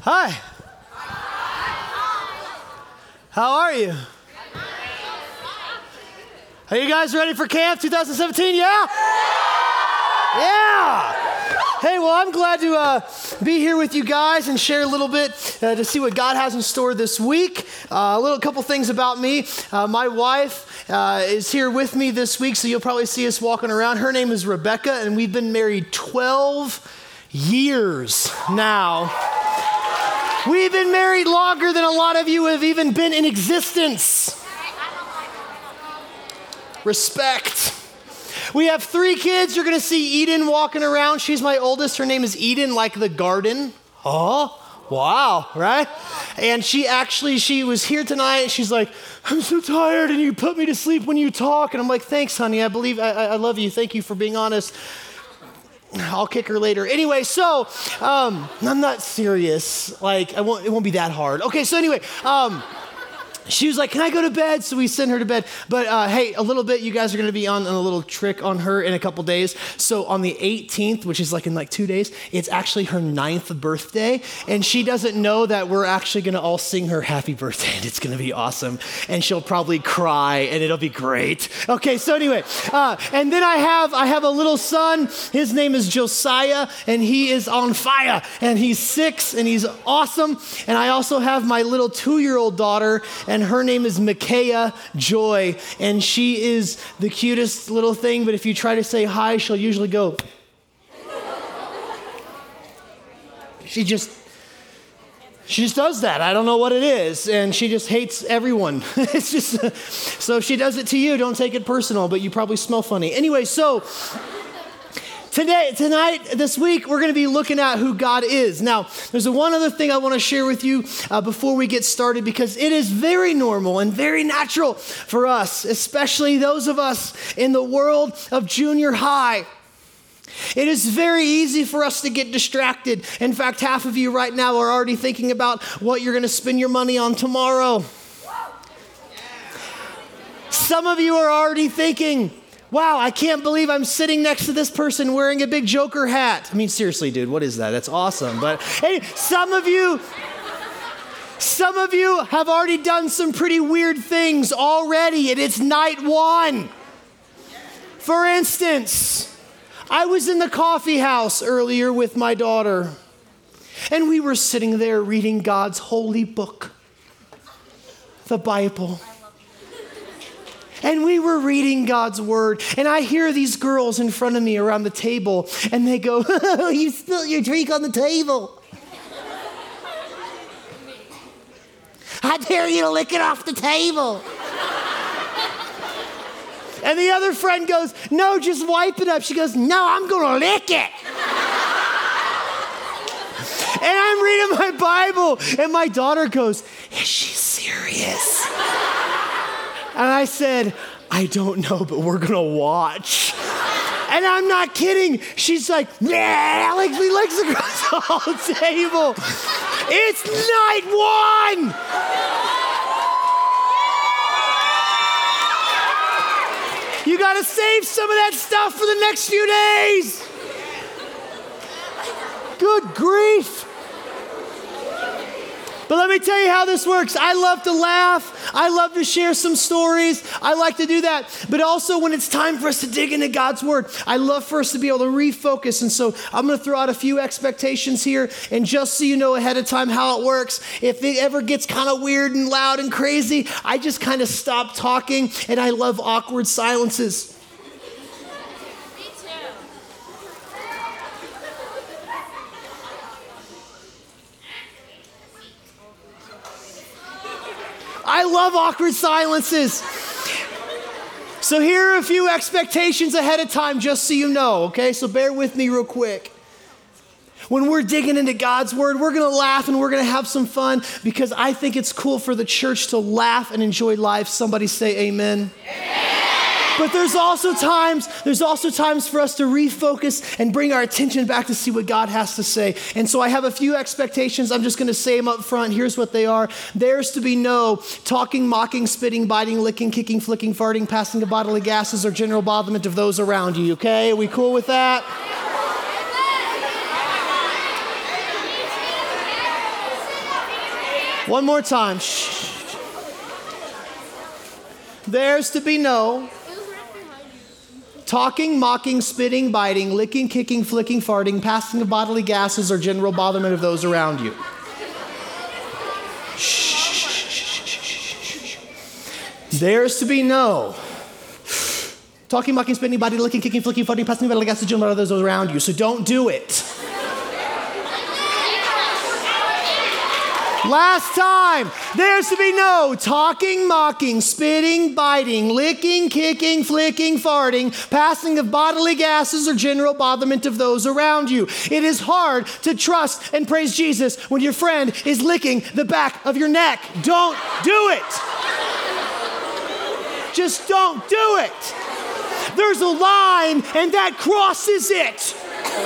Hi. How are you? Are you guys ready for camp 2017? Yeah? Yeah. Hey, well, I'm glad to be here with you guys and share a little bit to see what God has in store this week. A couple things about me. My wife is here with me this week, so you'll probably see us walking around. Her name is Rebecca, and we've been married 12 years now. We've been married longer than a lot of you have even been in existence. Respect. We have 3 kids. You're going to see Eden walking around. She's my oldest. Her name is Eden, like the garden. Oh, wow, right? And she was here tonight. She's like, I'm so tired, and you put me to sleep when you talk. And I'm like, thanks, honey. I I love you. Thank you for being honest. I'll kick her later. Anyway, so I'm not serious. Like, it won't be that hard. Okay, so anyway, she was like, can I go to bed? So we sent her to bed. But hey, a little bit, you guys are going to be on a little trick on her in a couple days. So on the 18th, which is like in 2 days, it's actually her 9th birthday. And she doesn't know that we're actually going to all sing her happy birthday. And it's going to be awesome. And she'll probably cry and it'll be great. Okay, so anyway, and then I have a little son. His name is Josiah, and he is on fire. And he's 6, and he's awesome. And I also have my little 2-year-old daughter, and her name is Micaiah Joy, and she is the cutest little thing, but if you try to say hi, she'll usually go. She just does that. I don't know what it is, and she just hates everyone. It's just, so if she does it to you, don't take it personal, but you probably smell funny. Anyway, so Tonight, this week, we're going to be looking at who God is. Now, there's one other thing I want to share with you before we get started, because it is very normal and very natural for us, especially those of us in the world of junior high. It is very easy for us to get distracted. In fact, half of you right now are already thinking about what you're going to spend your money on tomorrow. Some of you are already thinking, wow, I can't believe I'm sitting next to this person wearing a big Joker hat. I mean, seriously, dude, what is that? That's awesome. But hey, some of you have already done some pretty weird things already, and it's night 1. For instance, I was in the coffee house earlier with my daughter, and we were sitting there reading God's holy book, the Bible. And we were reading God's word, and I hear these girls in front of me around the table, and they go, oh, you spilled your drink on the table. I dare you to lick it off the table. And the other friend goes, no, just wipe it up. She goes, no, I'm going to lick it. And I'm reading my Bible, and my daughter goes, is she serious? And I said, I don't know, but we're going to watch. And I'm not kidding. She's like, yeah, like we licks across the whole table. It's night 1. You got to save some of that stuff for the next few days. Good grief. But let me tell you how this works. I love to laugh. I love to share some stories. I like to do that. But also when it's time for us to dig into God's word, I love for us to be able to refocus. And so I'm going to throw out a few expectations here. And just so you know ahead of time how it works, if it ever gets kind of weird and loud and crazy, I just kind of stop talking. And I love awkward silences. I love awkward silences. So here are a few expectations ahead of time, just so you know, okay? So bear with me real quick. When we're digging into God's word, we're going to laugh and we're going to have some fun, because I think it's cool for the church to laugh and enjoy life. Somebody say amen. Amen. But there's also times for us to refocus and bring our attention back to see what God has to say. And so I have a few expectations. I'm just going to say them up front. Here's what they are. There's to be no talking, mocking, spitting, biting, licking, kicking, flicking, farting, passing of bodily gases, or general bothering of those around you. Okay? Are we cool with that? One more time. Shh. There's to be no talking, mocking, spitting, biting, licking, kicking, flicking, farting, passing of bodily gases, or general botherment of those around you. There's to be no talking, mocking, spitting, biting, licking, kicking, flicking, farting, passing of bodily gases, or general botherment of those around you. So don't do it. Last time, there's to be no talking, mocking, spitting, biting, licking, kicking, flicking, farting, passing of bodily gases, or general botherment of those around you. It is hard to trust and praise Jesus when your friend is licking the back of your neck. Don't do it. Just don't do it. There's a line, and that crosses it.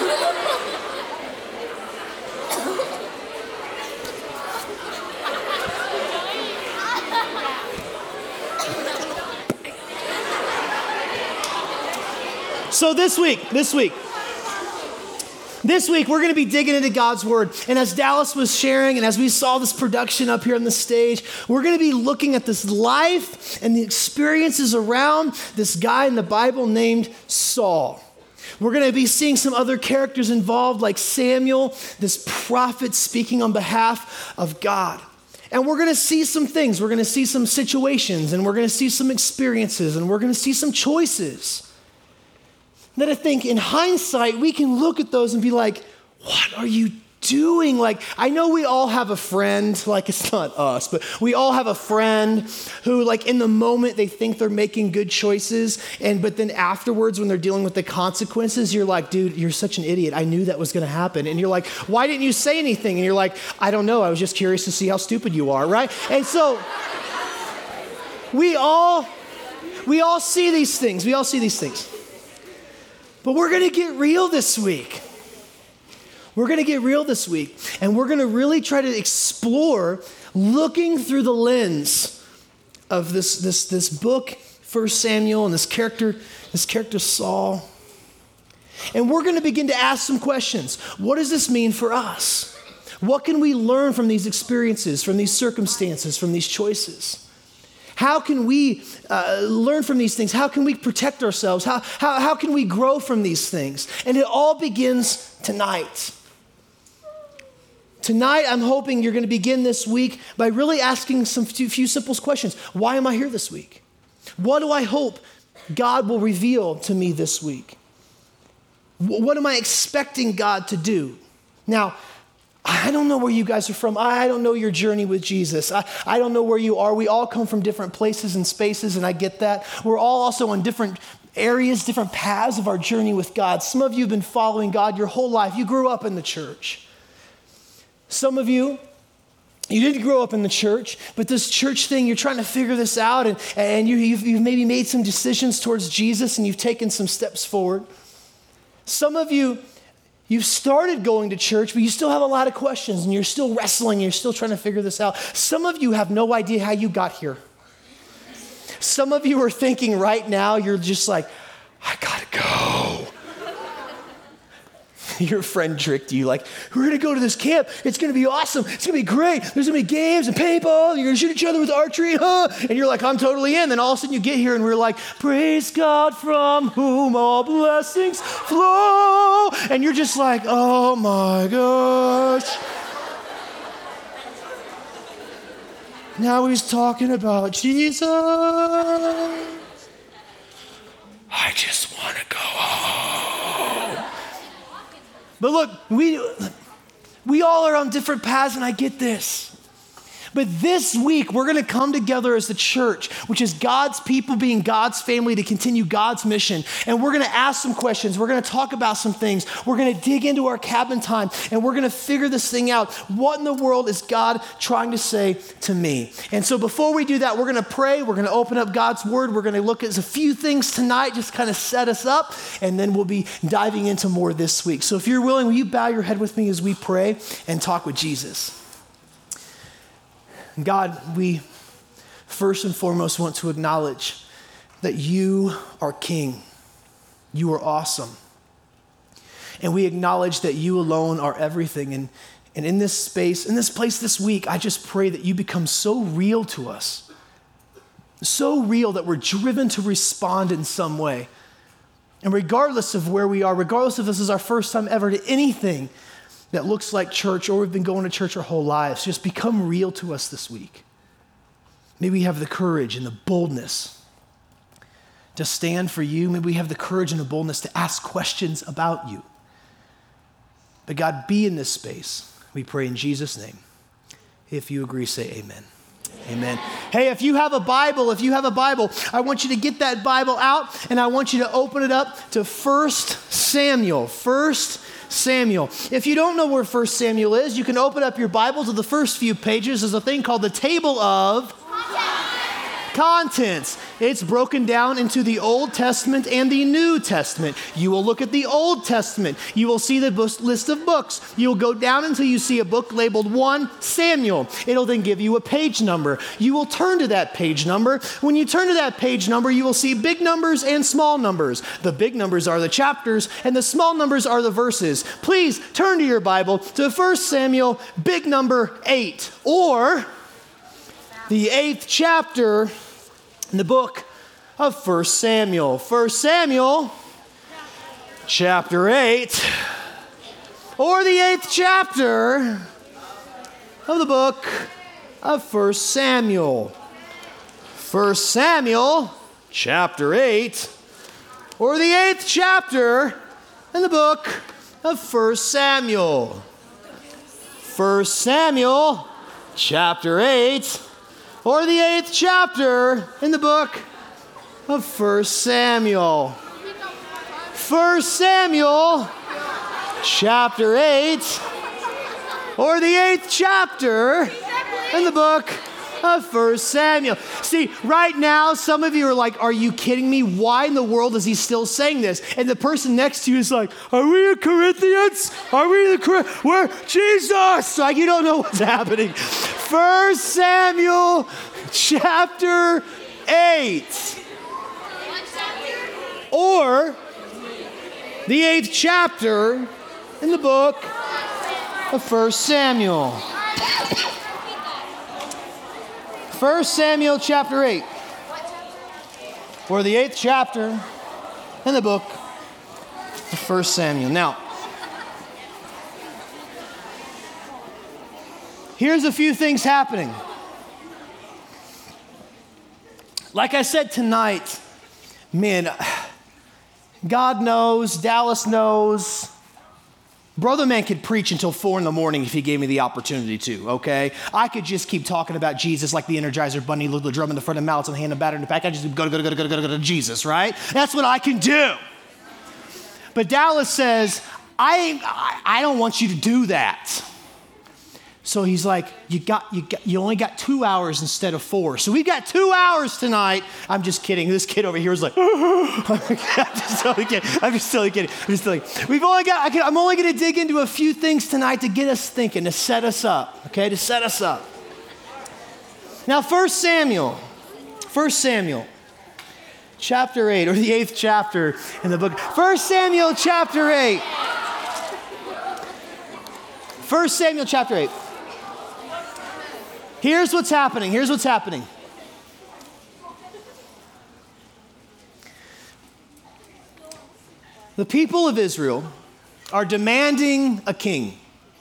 So this week, we're going to be digging into God's Word. And as Dallas was sharing, and as we saw this production up here on the stage, we're going to be looking at this life and the experiences around this guy in the Bible named Saul. We're going to be seeing some other characters involved, like Samuel, this prophet speaking on behalf of God. And we're going to see some things. We're going to see some situations, and we're going to see some experiences, and we're going to see some choices that I think in hindsight, we can look at those and be like, what are you doing? Like, I know we all have a friend, like it's not us, but we all have a friend who like in the moment they think they're making good choices. But then afterwards when they're dealing with the consequences, you're like, dude, you're such an idiot. I knew that was going to happen. And you're like, why didn't you say anything? And you're like, I don't know. I was just curious to see how stupid you are, right? And so we all see these things. We all see these things. But we're going to get real this week. We're going to get real this week. And we're going to really try to explore looking through the lens of this book, 1 Samuel, and this character Saul. And we're going to begin to ask some questions. What does this mean for us? What can we learn from these experiences, from these circumstances, from these choices? How can we learn from these things? How can we protect ourselves? How can we grow from these things? And it all begins tonight. Tonight, I'm hoping you're going to begin this week by really asking few simple questions. Why am I here this week? What do I hope God will reveal to me this week? What am I expecting God to do? Now, I don't know where you guys are from. I don't know your journey with Jesus. I don't know where you are. We all come from different places and spaces, and I get that. We're all also on different areas, different paths of our journey with God. Some of you have been following God your whole life. You grew up in the church. Some of you didn't grow up in the church, but this church thing, you're trying to figure this out, and you've maybe made some decisions towards Jesus, and you've taken some steps forward. Some of you, you've started going to church, but you still have a lot of questions and you're still wrestling. You're still trying to figure this out. Some of you have no idea how you got here. Some of you are thinking right now, you're just like, I gotta go. Your friend tricked you like, we're gonna go to this camp. It's gonna be awesome. It's gonna be great. There's gonna be games and paintball. You're gonna shoot each other with archery, huh? And you're like, I'm totally in. Then all of a sudden you get here and we're like, praise God from whom all blessings flow. And you're just like, oh my gosh. Now he's talking about Jesus. I just want to go home. But look, we all are on different paths, and I get this. But this week, we're going to come together as the church, which is God's people being God's family to continue God's mission. And we're going to ask some questions. We're going to talk about some things. We're going to dig into our cabin time, and we're going to figure this thing out. What in the world is God trying to say to me? And so before we do that, we're going to pray. We're going to open up God's word. We're going to look at a few things tonight, just kind of set us up, and then we'll be diving into more this week. So if you're willing, will you bow your head with me as we pray and talk with Jesus? God, we first and foremost want to acknowledge that you are King. You are awesome. And we acknowledge that you alone are everything. And in this space, in this place this week, I just pray that you become so real to us, so real that we're driven to respond in some way. And regardless of where we are, regardless if this is our first time ever to anything that looks like church, or we've been going to church our whole lives, just become real to us this week. May we have the courage and the boldness to stand for you. May we have the courage and the boldness to ask questions about you. But God, be in this space. We pray in Jesus' name. If you agree, say amen. Amen. Hey, if you have a Bible, I want you to get that Bible out and I want you to open it up to 1 Samuel. 1 Samuel. If you don't know where 1 Samuel is, you can open up your Bible to the first few pages. There's a thing called the table of contents. It's broken down into the Old Testament and the New Testament. You will look at the Old Testament. You will see the list of books. You'll go down until you see a book labeled 1 Samuel. It'll then give you a page number. You will turn to that page number. When you turn to that page number, you will see big numbers and small numbers. The big numbers are the chapters and the small numbers are the verses. Please turn to your Bible to 1 Samuel, big number 8, or the 8th chapter in the book of 1 Samuel. 1 Samuel, chapter 8, or the 8th chapter of the book of 1 Samuel. 1 Samuel, chapter 8, or the 8th chapter in the book of 1 Samuel. 1 Samuel, chapter 8, or the 8th chapter in the book of 1 Samuel. 1 Samuel, chapter 8, or the 8th chapter in the book of 1 Samuel. See, right now, some of you are like, are you kidding me? Why in the world is he still saying this? And the person next to you is like, are we in Corinthians? Are we in the where? Jesus! Like, you don't know what's happening. 1 Samuel, chapter 8. Or the 8th chapter in the book of 1 Samuel. 1 Samuel chapter 8, or the 8th chapter in the book of 1 Samuel. Now, here's a few things happening. Like I said tonight, man, God knows, Dallas knows. Brother Man could preach until 4 a.m. if he gave me the opportunity to, okay? I could just keep talking about Jesus like the Energizer Bunny, little drum in the front of mouths and the hand of batter in the back. I just go to Jesus, right? That's what I can do. But Dallas says, I don't want you to do that. So he's like, you only got 2 hours instead of 4. So we've got 2 hours tonight. I'm just kidding. This kid over here is like, I'm just totally kidding. I'm only going to dig into a few things tonight to get us thinking, to set us up, okay? To set us up. Now, 1 Samuel, chapter 8, or the 8th chapter in the book. 1 Samuel, chapter 8. 1 Samuel, chapter 8. Here's what's happening. The people of Israel are demanding a king.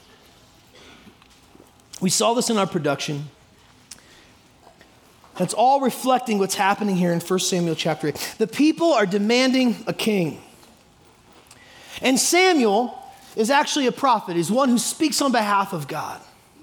We saw this in our production. That's all reflecting what's happening here in 1 Samuel chapter 8. The people are demanding a king. And Samuel is actually a prophet. He's one who speaks on behalf of God.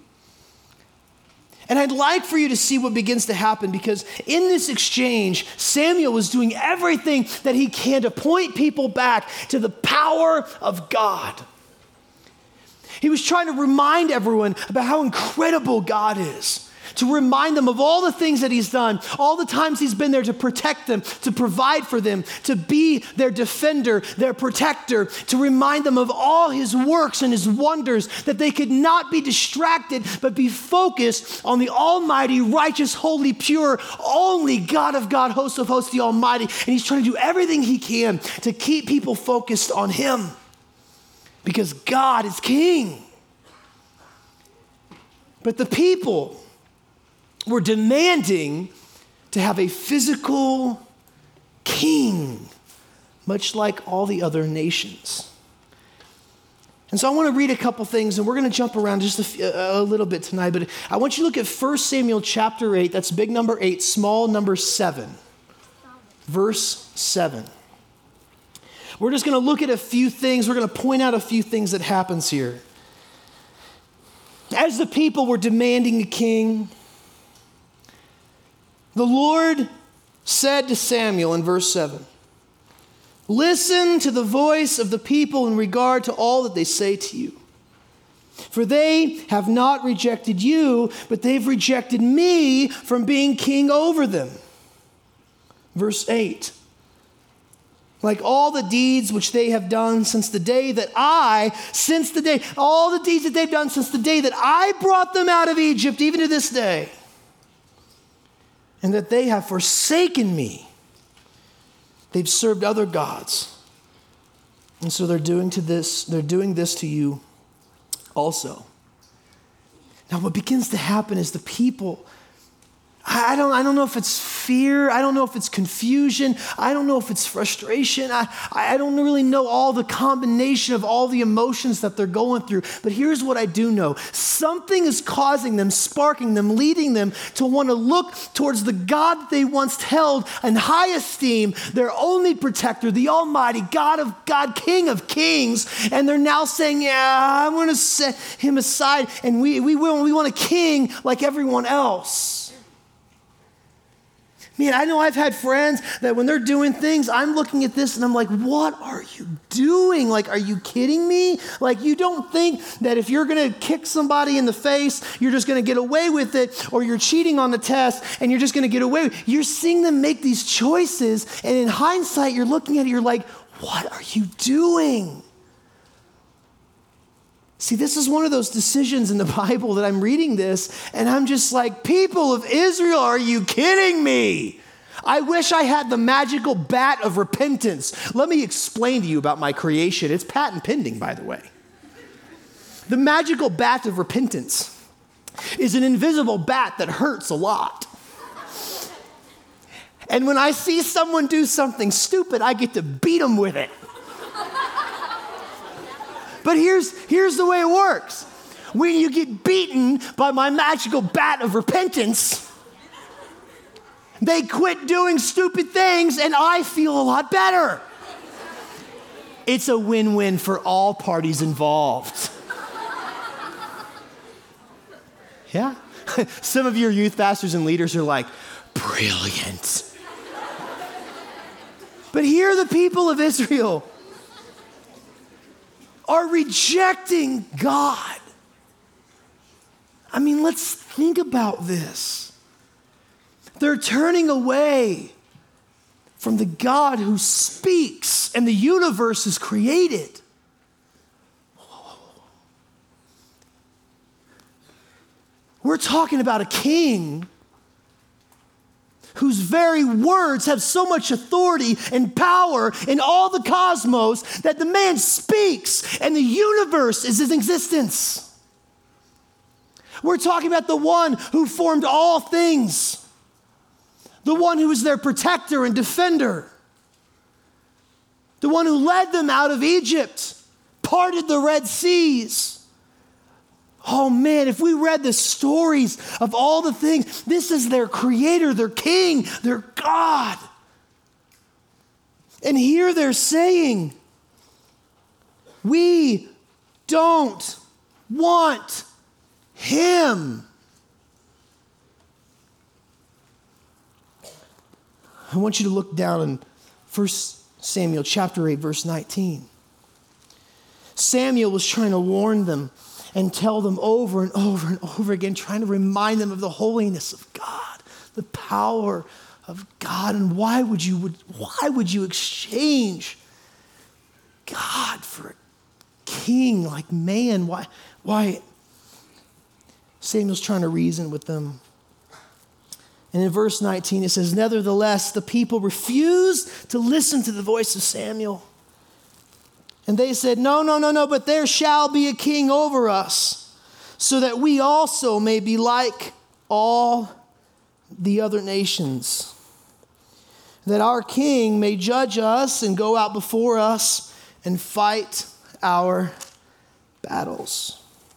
And I'd like for you to see what begins to happen, because in this exchange, Samuel was doing everything that he can to point people back to the power of God. He was trying to remind everyone about how incredible God is, to remind them of all the things that he's done, all the times he's been there to protect them, to provide for them, to be their defender, their protector, to remind them of all his works and his wonders, that they could not be distracted, but be focused on the almighty, righteous, holy, pure, only God of God, host of hosts, the almighty. And he's trying to do everything he can to keep people focused on him, because God is king. But the people were demanding to have a physical king, much like all the other nations. And so I want to read a couple things, and we're going to jump around just a little bit tonight, but I want you to look at 1 Samuel chapter 8. That's big number 8, small number 7. Verse 7. We're just going to look at a few things. We're going to point out a few things that happens here. As the people were demanding a king, the Lord said to Samuel in verse 7, "Listen to the voice of the people in regard to all that they say to you. For they have not rejected you, but they've rejected me from being king over them." Verse 8, "Like all the deeds which they have done since the day that all the deeds that they've done since the day that I brought them out of Egypt, even to this day, and that they have forsaken me. They've served other gods. And so they're doing this to you also." Now what begins to happen is the people, I don't know if it's fear. I don't know if it's confusion. I don't know if it's frustration. I don't really know all the combination of all the emotions that they're going through. But here's what I do know. Something is causing them, sparking them, leading them to want to look towards the God that they once held in high esteem, their only protector, the Almighty God, King of Kings. And they're now saying, yeah, I'm going to set him aside, and we want a king like everyone else. Man, I know I've had friends that when they're doing things, I'm looking at this and I'm like, what are you doing? Like, are you kidding me? Like, you don't think that if you're going to kick somebody in the face, you're just going to get away with it, or you're cheating on the test and you're just going to get away with it. You're seeing them make these choices, and in hindsight, you're looking at it, you're like, what are you doing? See, this is one of those decisions in the Bible that I'm reading this, and I'm just like, people of Israel, are you kidding me? I wish I had the magical bat of repentance. Let me explain to you about my creation. It's patent pending, by the way. The magical bat of repentance is an invisible bat that hurts a lot. And when I see someone do something stupid, I get to beat them with it. But here's the way it works. When you get beaten by my magical bat of repentance, they quit doing stupid things and I feel a lot better. It's a win-win for all parties involved. Yeah? Some of your youth pastors and leaders are like, brilliant. But here the people of Israel are rejecting God. I mean, let's think about this. They're turning away from the God who speaks and the universe is created. We're talking about a king whose very words have so much authority and power in all the cosmos that the man speaks and the universe is in existence. We're talking about the one who formed all things, the one who is their protector and defender, the one who led them out of Egypt, parted the Red Seas. Oh man, if we read the stories of all the things, this is their creator, their king, their God. And here they're saying, we don't want him. I want you to look down in 1 Samuel chapter 8, verse 19. Samuel was trying to warn them and tell them over and over and over again, trying to remind them of the holiness of God, the power of God, and why would you exchange God for a king like man? Why? Samuel's trying to reason with them. And in verse 19 it says, nevertheless, the people refused to listen to the voice of Samuel. And they said, no, but there shall be a king over us, so that we also may be like all the other nations, that our King may judge us and go out before us and fight our battles.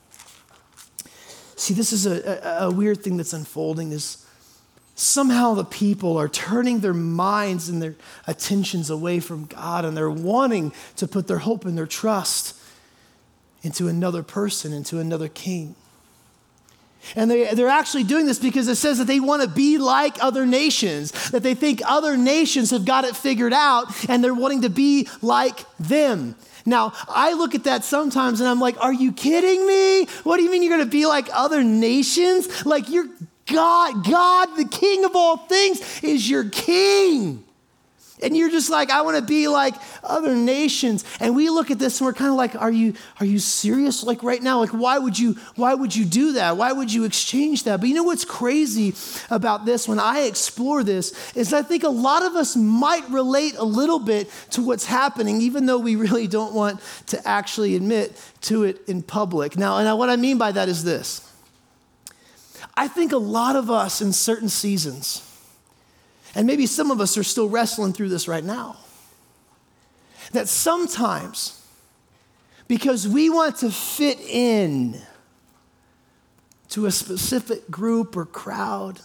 See, this is a weird thing that's unfolding, is somehow the people are turning their minds and their attentions away from God, and they're wanting to put their hope and their trust into another person, into another king. And they're actually doing this because it says that they want to be like other nations, that they think other nations have got it figured out, and they're wanting to be like them. Now, I look at that sometimes and I'm like, are you kidding me? What do you mean you're going to be like other nations? Like, you're God, the King of all things, is your king. And you're just like, I want to be like other nations. And we look at this and we're kind of like, are you serious? Like right now, like why would you do that? Why would you exchange that? But you know what's crazy about this when I explore this is I think a lot of us might relate a little bit to what's happening, even though we really don't want to actually admit to it in public. Now, and what I mean by that is this. I think a lot of us in certain seasons, and maybe some of us are still wrestling through this right now, that sometimes, because we want to fit in to a specific group or crowd,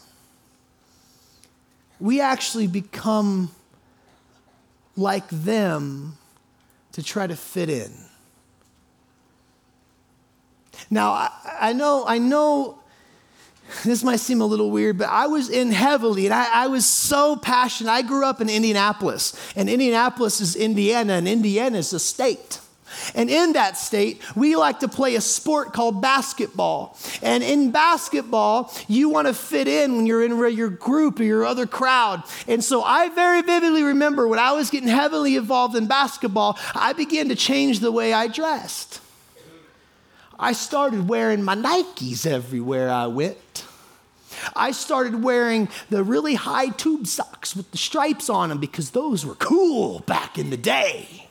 we actually become like them to try to fit in. Now, I know this might seem a little weird, but I was in heavily, and I was so passionate. I grew up in Indianapolis, and Indianapolis is Indiana, and Indiana is a state. And in that state, we like to play a sport called basketball. And in basketball, you want to fit in when you're in your group or your other crowd. And so I very vividly remember when I was getting heavily involved in basketball, I began to change the way I dressed. I started wearing my Nikes everywhere I went. I started wearing the really high tube socks with the stripes on them because those were cool back in the day.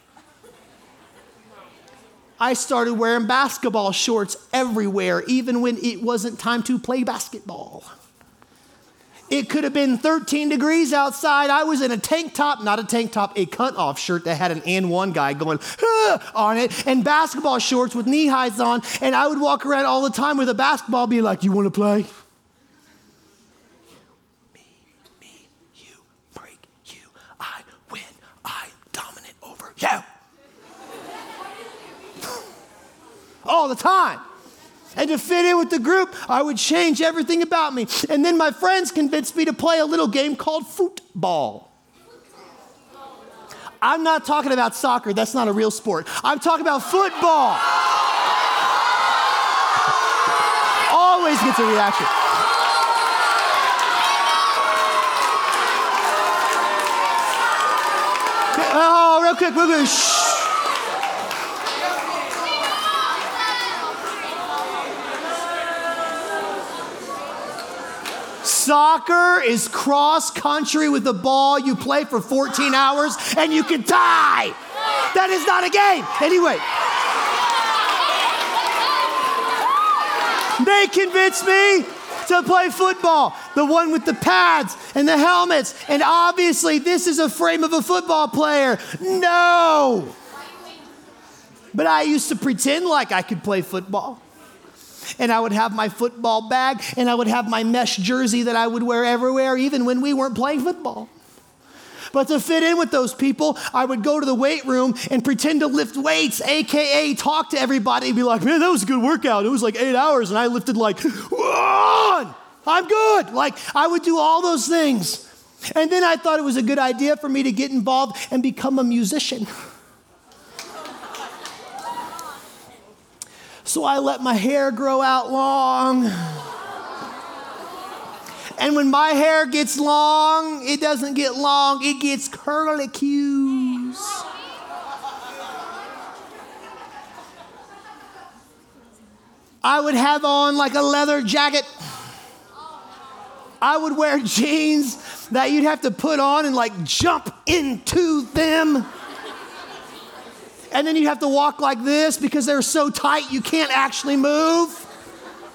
I started wearing basketball shorts everywhere, even when it wasn't time to play basketball. It could have been 13 degrees outside. I was in a tank top, not a tank top, a cut-off shirt that had an and one guy going on it, and basketball shorts with knee highs on, and I would walk around all the time with a basketball being like, you want to play? Me, you, break, you, I win, I'm dominant over you. All the time. And to fit in with the group, I would change everything about me. And then my friends convinced me to play a little game called football. I'm not talking about soccer. That's not a real sport. I'm talking about football. Always gets a reaction. Oh, real quick. Shh. Soccer is cross country with the ball. You play for 14 hours and you can die. That is not a game. Anyway, they convinced me to play football, the one with the pads and the helmets. And obviously, this is a frame of a football player. No. But I used to pretend like I could play football. And I would have my football bag, and I would have my mesh jersey that I would wear everywhere, even when we weren't playing football. But to fit in with those people, I would go to the weight room and pretend to lift weights, AKA talk to everybody and be like, man, that was a good workout. It was like 8 hours, and I lifted like, one. I'm good. Like, I would do all those things. And then I thought it was a good idea for me to get involved and become a musician. So I let my hair grow out long. And when my hair gets long, it doesn't get long, it gets curlicues. I would have on like a leather jacket. I would wear jeans that you'd have to put on and like jump into them. And then you have to walk like this because they're so tight you can't actually move.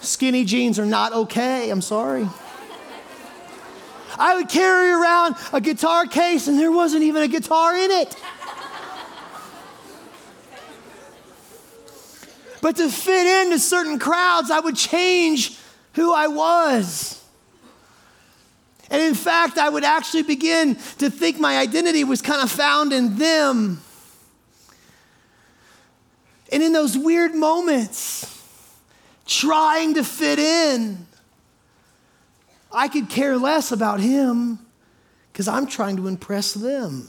Skinny jeans are not okay. I'm sorry. I would carry around a guitar case and there wasn't even a guitar in it. But to fit into certain crowds, I would change who I was. And in fact, I would actually begin to think my identity was kind of found in them. And in those weird moments, trying to fit in, I could care less about him because I'm trying to impress them.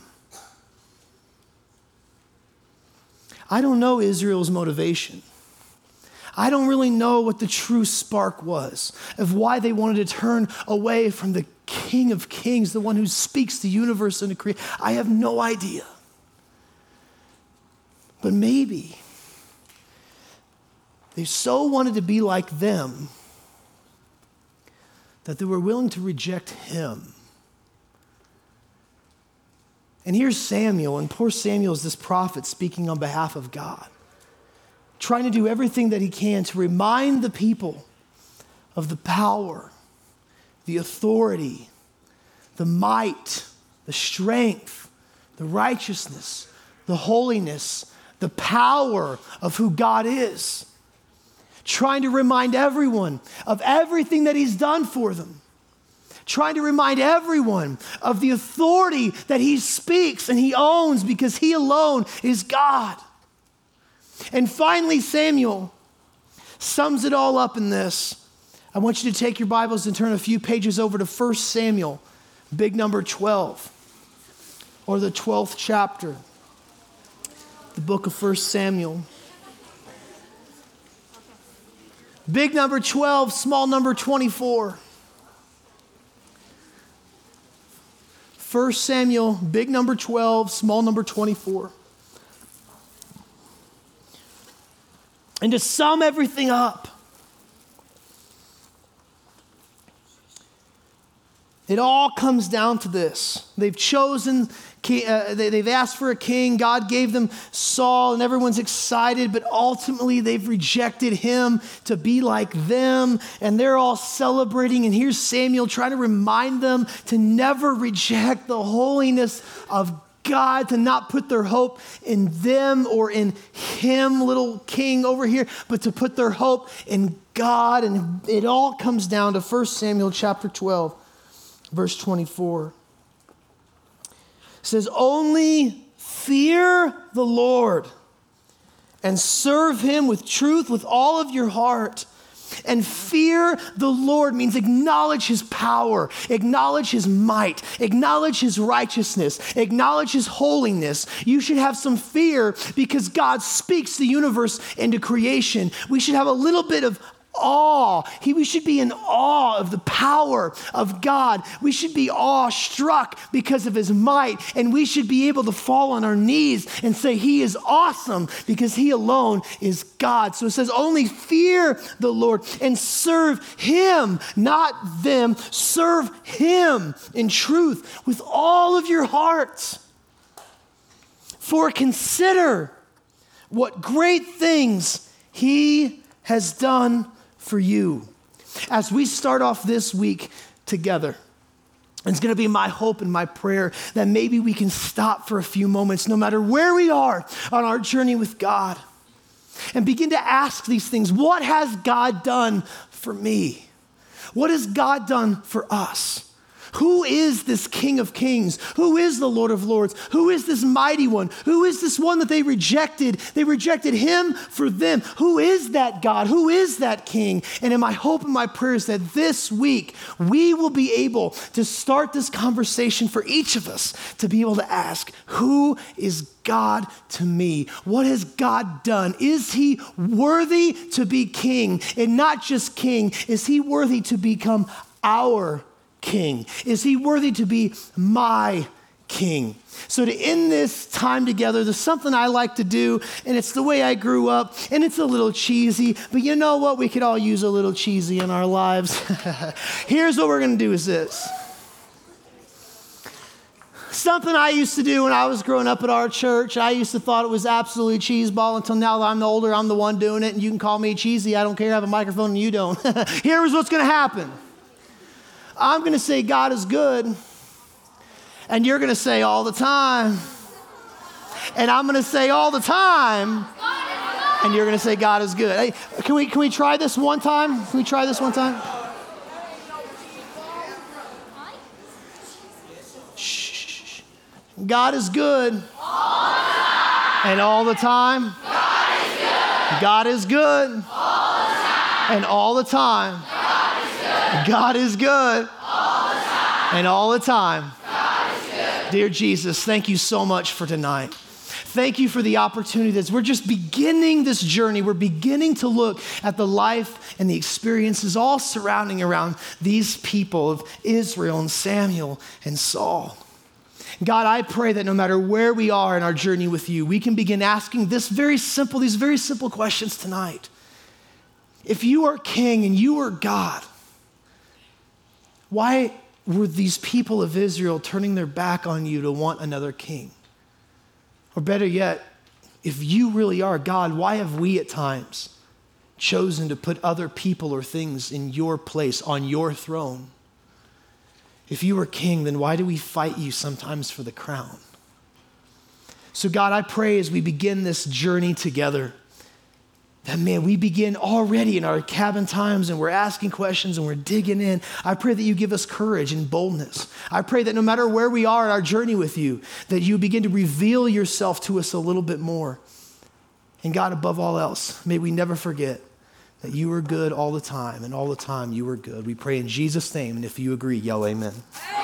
I don't know Israel's motivation. I don't really know what the true spark was of why they wanted to turn away from the King of Kings, the one who speaks the universe into creation. I have no idea. But maybe they so wanted to be like them that they were willing to reject him. And here's Samuel, and poor Samuel is this prophet speaking on behalf of God, trying to do everything that he can to remind the people of the power, the authority, the might, the strength, the righteousness, the holiness, the power of who God is. Trying to remind everyone of everything that he's done for them. Trying to remind everyone of the authority that he speaks and he owns because he alone is God. And finally, Samuel sums it all up in this. I want you to take your Bibles and turn a few pages over to 1 Samuel, big number 12, or the 12th chapter, the book of 1 Samuel. Big number 12, small number 24. 1 Samuel, big number 12, small number 24. And to sum everything up, it all comes down to this. They've chosen, they've asked for a king. God gave them Saul, and everyone's excited, but ultimately they've rejected him to be like them, and they're all celebrating. And here's Samuel trying to remind them to never reject the holiness of God, to not put their hope in them or in him, little king over here, but to put their hope in God. And it all comes down to 1 Samuel chapter 12, verse 24. It says, only fear the Lord and serve him with truth with all of your heart. And fear the Lord means acknowledge his power, acknowledge his might, acknowledge his righteousness, acknowledge his holiness. You should have some fear because God speaks the universe into creation. We should have a little bit of awe. We should be in awe of the power of God. We should be awestruck because of his might, and we should be able to fall on our knees and say he is awesome because he alone is God. So it says only fear the Lord and serve him, not them. Serve him in truth with all of your heart. For consider what great things he has done for you. As we start off this week together, it's going to be my hope and my prayer that maybe we can stop for a few moments, no matter where we are on our journey with God, and begin to ask these things. What has God done for me? What has God done for us? Who is this King of Kings? Who is the Lord of Lords? Who is this mighty one? Who is this one that they rejected? They rejected him for them. Who is that God? Who is that King? And in my hope and my prayer is that this week we will be able to start this conversation for each of us to be able to ask, who is God to me? What has God done? Is he worthy to be king? And not just king, is he worthy to become our King? Is he worthy to be my King? So to end this time together, there's something I like to do, and it's the way I grew up, and it's a little cheesy, but you know what? We could all use a little cheesy in our lives. Here's what we're going to do is this. Something I used to do when I was growing up at our church. I used to thought it was absolutely cheeseball until now that I'm the older, I'm the one doing it, and you can call me cheesy. I don't care. I have a microphone and you don't. Here's what's going to happen. I'm going to say God is good, and you're going to say all the time. And I'm going to say all the time, and you're going to say God is good. Hey, can we try this one time? Can we try this one time? God is good. And all the time. God is good. And all the time. God is good. And all the time. Dear Jesus, thank you so much for tonight. Thank you for the opportunity that we're just beginning this journey. We're beginning to look at the life and the experiences all surrounding around these people of Israel and Samuel and Saul. God, I pray that no matter where we are in our journey with you, we can begin asking these very simple questions tonight. If you are king and you are God, why were these people of Israel turning their back on you to want another king? Or better yet, if you really are God, why have we at times chosen to put other people or things in your place, on your throne? If you were king, then why do we fight you sometimes for the crown? So God, I pray as we begin this journey together, that man, we begin already in our cabin times and we're asking questions and we're digging in. I pray that you give us courage and boldness. I pray that no matter where we are in our journey with you, that you begin to reveal yourself to us a little bit more. And God, above all else, may we never forget that you are good all the time, and all the time you are good. We pray in Jesus' name, and if you agree, yell amen.